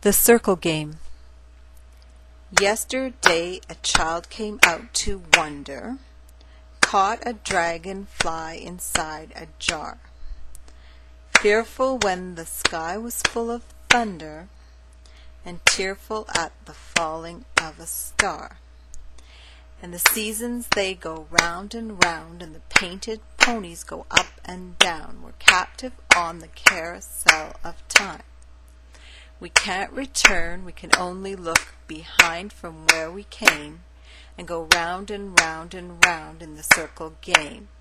The Circle Game. Yesterday a child came out to wonder, caught a dragonfly inside a jar. Fearful when the sky was full of thunder, and tearful at the falling of a star. And the seasons they go round and round, and the painted ponies go up and down. We're captive on the carousel of time. We can't return, we can only look behind from where we came, and go round and round and round in the circle game.